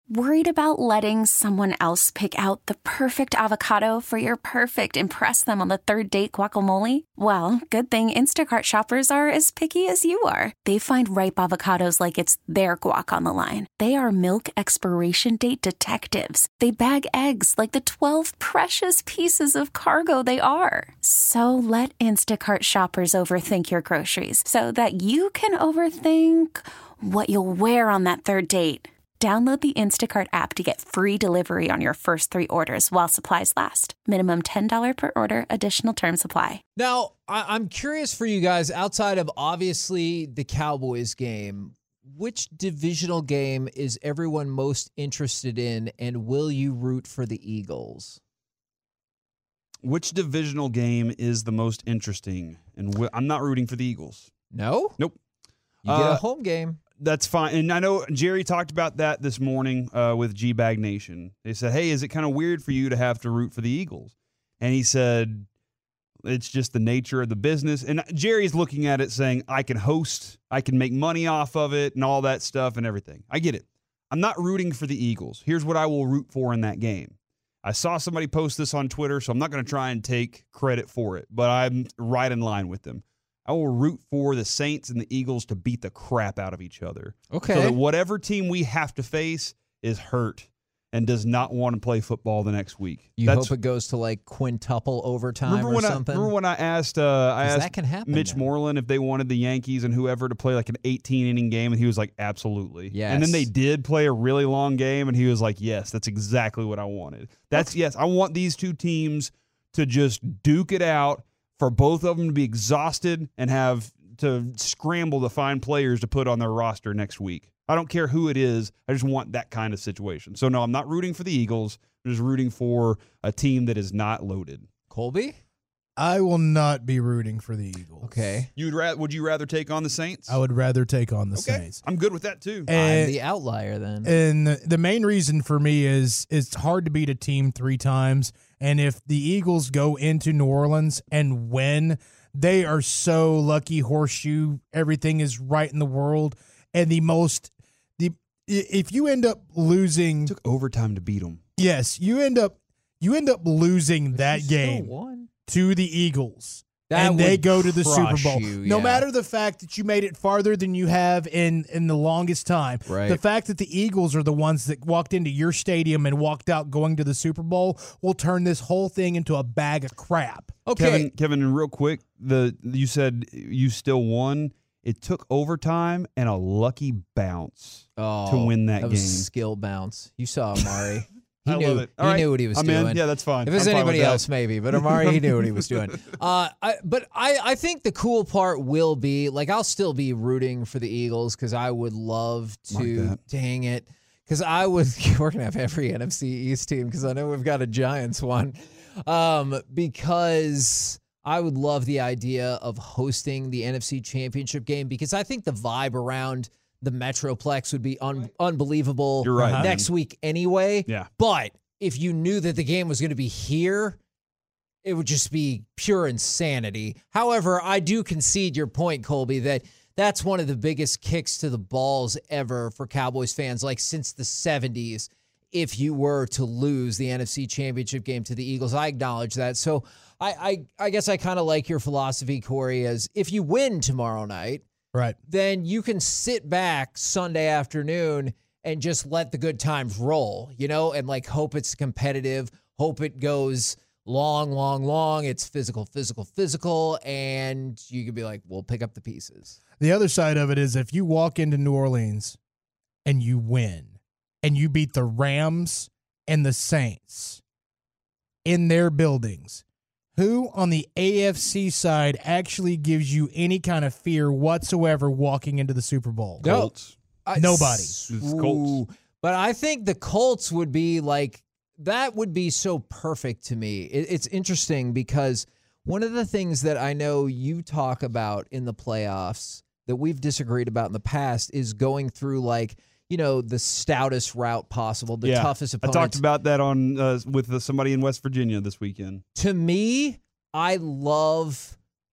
Worried about letting someone else pick out the perfect avocado for your perfect impress them on the third date guacamole? Well, good thing Instacart shoppers are as picky as you are. They find ripe avocados like it's their guac on the line. They are milk expiration date detectives. They bag eggs like the 12 precious pieces of cargo they are. So let Instacart shoppers overthink your groceries so that you can overthink what you'll wear on that third date. Download the Instacart app to get free delivery on your first 3 orders while supplies last. Minimum $10 per order. Additional terms apply. Now, I'm curious for you guys, outside of obviously the Cowboys game, which divisional game is everyone most interested in, and will you root for the Eagles? Which divisional game is the most interesting? And I'm not rooting for the Eagles. No? Nope. You get a home game. That's fine. And I know Jerry talked about that this morning with G-Bag Nation. They said, hey, is it kind of weird for you to have to root for the Eagles? And he said, it's just the nature of the business. And Jerry's looking at it saying, I can host, I can make money off of it and all that stuff and everything. I get it. I'm not rooting for the Eagles. Here's what I will root for in that game. I saw somebody post this on Twitter, so I'm not going to try and take credit for it, but I'm right in line with them. I will root for the Saints and the Eagles to beat the crap out of each other. Okay. So that whatever team we have to face is hurt and does not want to play football the next week. You hope it goes to like quintuple overtime or something? Remember when I asked that can happen Mitch Moreland if they wanted the Yankees and whoever to play like an 18-inning game, and he was like, absolutely. Yes. And then they did play a really long game, and he was like, yes, that's exactly what I wanted. Yes, I want these two teams to just duke it out, for both of them to be exhausted and have to scramble to find players to put on their roster next week. I don't care who it is. I just want that kind of situation. So, no, I'm not rooting for the Eagles. I'm just rooting for a team that is not loaded. Colby? I will not be rooting for the Eagles. Okay. Would you rather take on the Saints? I would rather take on the Saints. I'm good with that, too. And, I'm the outlier then. And the main reason for me is it's hard to beat a team 3 times. And if the Eagles go into New Orleans and win, they are so lucky horseshoe. Everything is right in the world. And if you end up losing, it took overtime to beat them. Yes, you end up losing that game to the Eagles. And they go to the Super Bowl. No matter the fact that you made it farther than you have in the longest time. Right. The fact that the Eagles are the ones that walked into your stadium and walked out going to the Super Bowl will turn this whole thing into a bag of crap. Okay. Kevin, and real quick, you said you still won. It took overtime and a lucky bounce to win that game. Was a skill bounce. You saw Amari. He love it. He knew what he was doing. Yeah, that's fine. If it was anybody else, maybe. But Amari, he knew what he was doing. I think the cool part will be, like, I'll still be rooting for the Eagles because I would love to. Dang it. Because we're going to have every NFC East team because I know we've got a Giants one. Because I would love the idea of hosting the NFC Championship game because I think the vibe around the Metroplex would be unbelievable. You're right. Next week anyway. Yeah. But if you knew that the game was going to be here, it would just be pure insanity. However, I do concede your point, Colby, that that's one of the biggest kicks to the balls ever for Cowboys fans, like since the 70s, if you were to lose the NFC Championship game to the Eagles. I acknowledge that. So I guess I kind of like your philosophy, Corey, as if you win tomorrow night, right, then you can sit back Sunday afternoon and just let the good times roll, and like hope it's competitive, hope it goes long. It's physical. And you could be like, we'll pick up the pieces. The other side of it is if you walk into New Orleans and you win and you beat the Rams and the Saints in their buildings, who on the AFC side actually gives you any kind of fear whatsoever walking into the Super Bowl? Colts. Nobody. It's Colts. But I think the Colts would be like, that would be so perfect to me. It's interesting because one of the things that I know you talk about in the playoffs that we've disagreed about in the past is going through the stoutest route possible, the toughest opponents. I talked about that on with somebody in West Virginia this weekend. To me, I love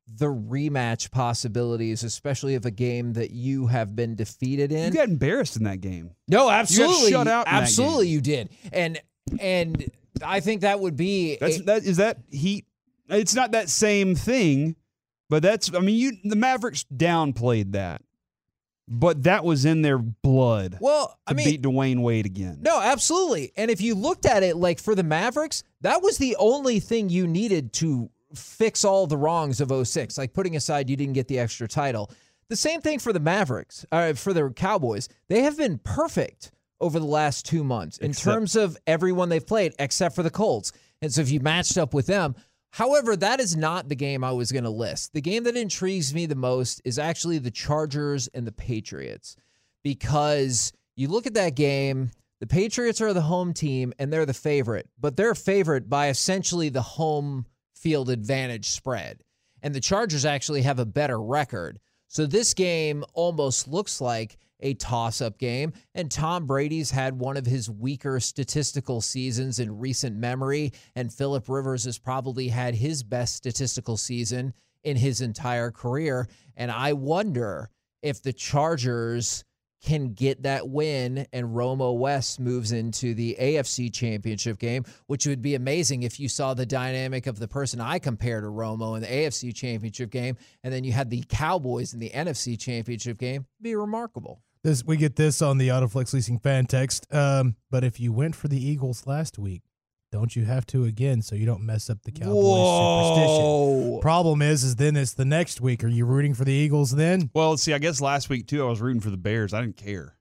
the rematch possibilities, especially of a game that you have been defeated in. You got embarrassed in that game. No, absolutely. You got shut out in that absolutely, game. you did. And I think that would be Is that Heat? It's not that same thing, but the Mavericks downplayed that. But that was in their blood. Well, to beat Dwayne Wade again. No, absolutely. And if you looked at it like for the Mavericks, that was the only thing you needed to fix all the wrongs of 06. Like putting aside you didn't get the extra title. The same thing for the Mavericks, for the Cowboys. They have been perfect over the last 2 months in terms of everyone they've played, except for the Colts. And so if you matched up with them, however, that is not the game I was going to list. The game that intrigues me the most is actually the Chargers and the Patriots, because you look at that game, the Patriots are the home team and they're the favorite, but they're favored by essentially the home field advantage spread. And the Chargers actually have a better record. So this game almost looks like a toss-up game, and Tom Brady's had one of his weaker statistical seasons in recent memory, and Phillip Rivers has probably had his best statistical season in his entire career, and I wonder if the Chargers can get that win and Romo West moves into the AFC Championship game, which would be amazing if you saw the dynamic of the person I compare to Romo in the AFC Championship game, and then you had the Cowboys in the NFC Championship game. It'd be remarkable. We get this on the Autoflex Leasing fan text. But if you went for the Eagles last week, don't you have to again so you don't mess up the Cowboys superstition? Problem is then it's the next week. Are you rooting for the Eagles then? Well, see, I guess last week, too, I was rooting for the Bears. I didn't care.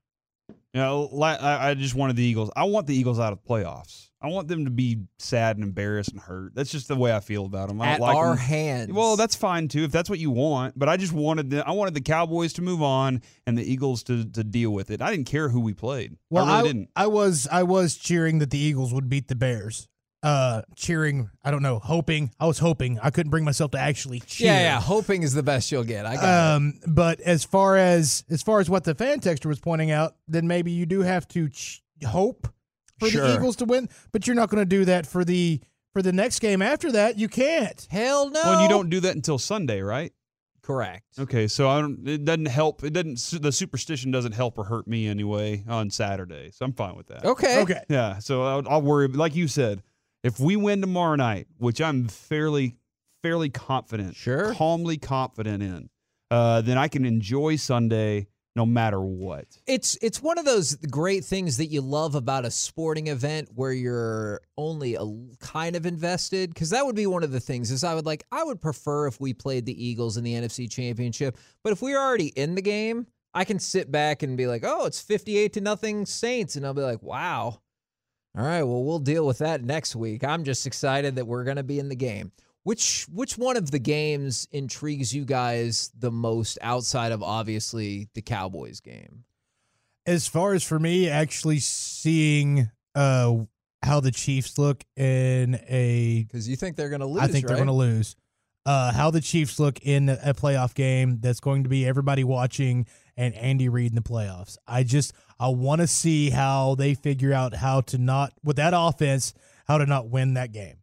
I just wanted the Eagles. I want the Eagles out of the playoffs. I want them to be sad and embarrassed and hurt. That's just the way I feel about them. I don't like them. Hands. Well, that's fine, too, if that's what you want. But I just wanted the Cowboys to move on and the Eagles to deal with it. I didn't care who we played. Well, I really didn't. I was cheering that the Eagles would beat the Bears. Hoping. I was hoping. I couldn't bring myself to actually cheer. Yeah, hoping is the best you'll get. I got it. But as far as what the fan texter was pointing out, then maybe you do have to hope for the Eagles to win, but you're not going to do that for the next game after that. You can't. Hell no. Well, and you don't do that until Sunday, right? Correct. Okay, so it doesn't help. The superstition doesn't help or hurt me anyway on Saturday, so I'm fine with that. Okay. Yeah, so I'll worry. Like you said, if we win tomorrow night, which I'm fairly confident, calmly confident in, then I can enjoy Sunday no matter what. It's one of those great things that you love about a sporting event where you're only kind of invested, because that would be one of the things is I would prefer if we played the Eagles in the NFC Championship, but if we're already in the game, I can sit back and be like, oh, it's 58-0 Saints, and I'll be like, wow. All right, well, we'll deal with that next week. I'm just excited that we're going to be in the game. Which one of the games intrigues you guys the most outside of, obviously, the Cowboys game? As far as for me, actually seeing how the Chiefs look in a... Because you think they're going to lose, I think they're going to lose. How the Chiefs look in a playoff game that's going to be everybody watching and Andy Reid in the playoffs. I want to see how they figure out how to not, with that offense, how to not win that game.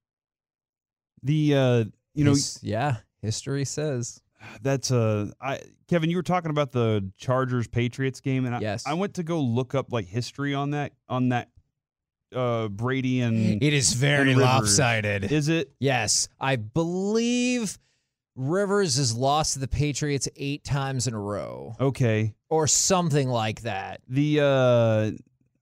History says that's Kevin, you were talking about the Chargers-Patriots game, and yes. I went to go look up history on that Brady and it is very lopsided. Is it? Yes, I believe Rivers has lost to the Patriots 8 times in a row. Okay, or something like that. The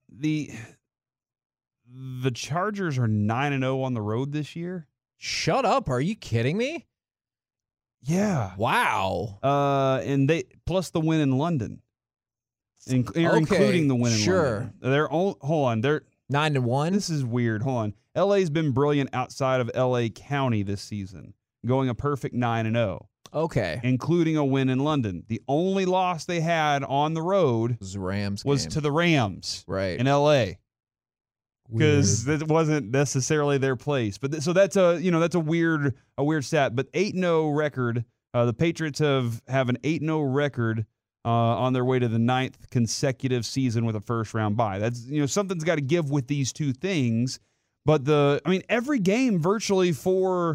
Chargers are 9-0 on the road this year. Shut up! Are you kidding me? Yeah. Wow. And they plus the win in London, including the win in London. They're hold on. They're 9-1. This is weird. Hold on. LA's been brilliant outside of LA County this season, going a perfect 9-0. Okay. Including a win in London. The only loss they had on the road was to the Rams, right, in LA. Because it wasn't necessarily their place, but so that's a weird stat. But 8-0 record. The Patriots have an 8-0 record on their way to the 9th consecutive season with a first round bye. That's something's got to give with these two things. But every game virtually for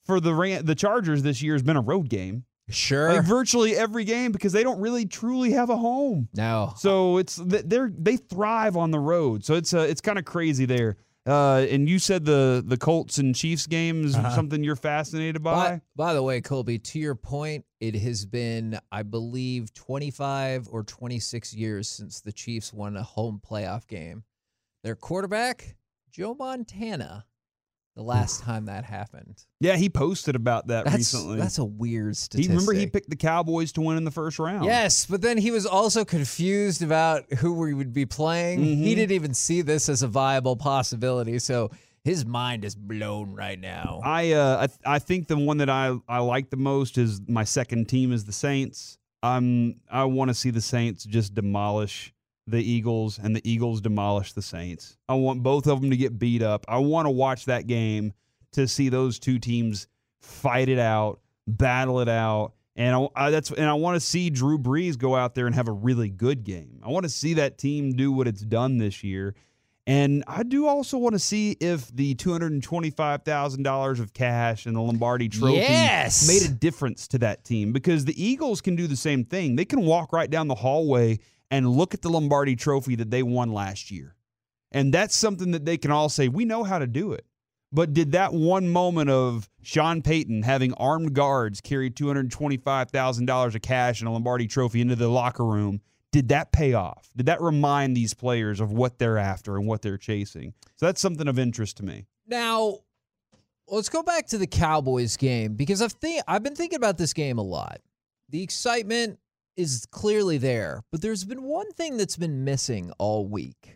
for the Chargers this year has been a road game. Sure. Like virtually every game, because they don't really truly have a home. No. So they thrive on the road. So it's kind of crazy there. And you said the Colts and Chiefs game is something you're fascinated by? By the way, Colby, to your point, it has been, I believe, 25 or 26 years since the Chiefs won a home playoff game. Their quarterback, Joe Montana, the last time that happened. Yeah, he posted about that recently. That's a weird statistic. Remember he picked the Cowboys to win in the first round. Yes, but then he was also confused about who we would be playing. Mm-hmm. He didn't even see this as a viable possibility, so his mind is blown right now. I think the one that I like the most is my second team is the Saints. I want to see the Saints just demolish the Eagles and the Eagles demolish the Saints. I want both of them to get beat up. I want to watch that game to see those two teams fight it out, battle it out, and I want to see Drew Brees go out there and have a really good game. I want to see that team do what it's done this year. And I do also want to see if the $225,000 of cash and the Lombardi Trophy made a difference to that team, because the Eagles can do the same thing. They can walk right down the hallway and look at the Lombardi Trophy that they won last year. And that's something that they can all say, we know how to do it. But did that one moment of Sean Payton having armed guards carry $225,000 of cash and a Lombardi Trophy into the locker room, did that pay off? Did that remind these players of what they're after and what they're chasing? So that's something of interest to me. Now, let's go back to the Cowboys game, because I've been thinking about this game a lot. The excitement is clearly there, but there's been one thing that's been missing all week.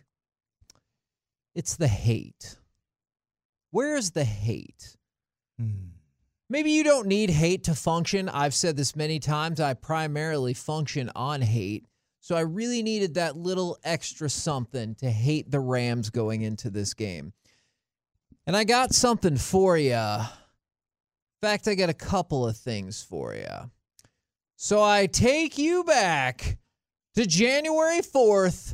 It's the hate. Where's the hate? Maybe you don't need hate to function. I've said this many times. I primarily function on hate. So I really needed that little extra something to hate the Rams going into this game. And I got something for you. In fact, I got a couple of things for you. So I take you back to January 4th,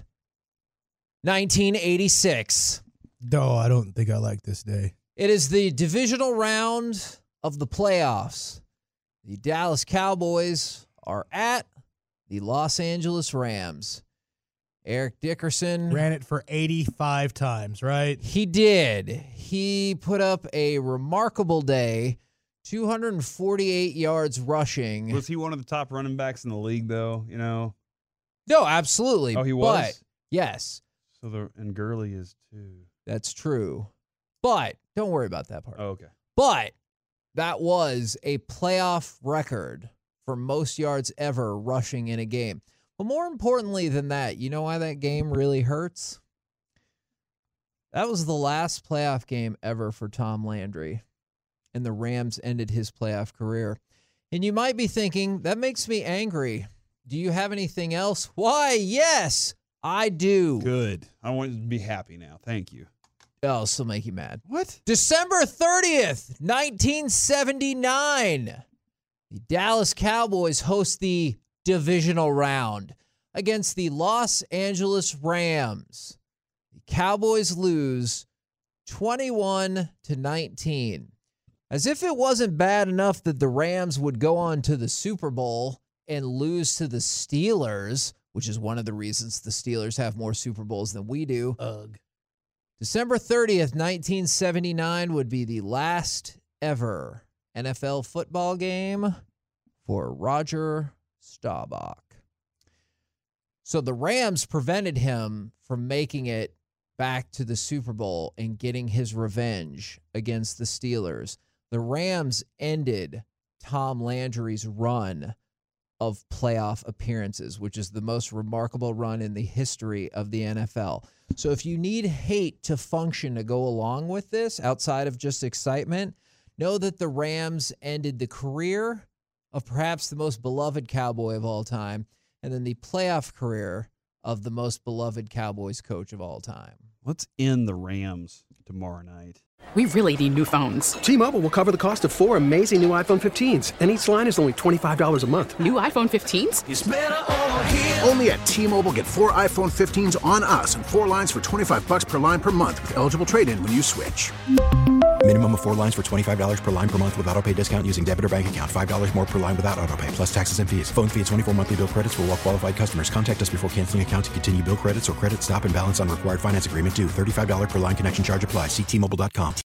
1986. No, I don't think I like this day. It is the divisional round of the playoffs. The Dallas Cowboys are at the Los Angeles Rams. Eric Dickerson ran it for 85 times, right? He did. He put up a remarkable day. 248 yards rushing. Was he one of the top running backs in the league, though? You know? No, absolutely. Oh, he was? But, yes. And Gurley is too. That's true. But don't worry about that part. Oh, okay. But that was a playoff record for most yards ever rushing in a game. But more importantly than that, you know why that game really hurts? That was the last playoff game ever for Tom Landry, and the Rams ended his playoff career. And you might be thinking, that makes me angry. Do you have anything else? Why, yes, I do. Good. I want you to be happy now. Thank you. Oh, it'll still make you mad. What? December 30th, 1979. The Dallas Cowboys host the divisional round against the Los Angeles Rams. The Cowboys lose 21-19. As if it wasn't bad enough that the Rams would go on to the Super Bowl and lose to the Steelers, which is one of the reasons the Steelers have more Super Bowls than we do. Ugh. December 30th, 1979 would be the last ever NFL football game for Roger Staubach. So the Rams prevented him from making it back to the Super Bowl and getting his revenge against the Steelers. The Rams ended Tom Landry's run of playoff appearances, which is the most remarkable run in the history of the NFL. So if you need hate to function to go along with this, outside of just excitement, know that the Rams ended the career of perhaps the most beloved Cowboy of all time, and then the playoff career of the most beloved Cowboys coach of all time. Let's end the Rams tomorrow night. We really need new phones. T-Mobile will cover the cost of 4 amazing new iPhone 15s, and each line is only $25 a month. New iPhone 15s? It's better over here. Only at T-Mobile, get 4 iPhone 15s on us and 4 lines for $25 per line per month with eligible trade-in when you switch. Minimum of 4 lines for $25 per line per month with autopay discount using debit or bank account. $5 more per line without autopay, plus taxes and fees. Phone fee at 24 monthly bill credits for well-qualified customers. Contact us before canceling account to continue bill credits or credit stop and balance on required finance agreement due. $35 per line connection charge applies. See T-Mobile.com.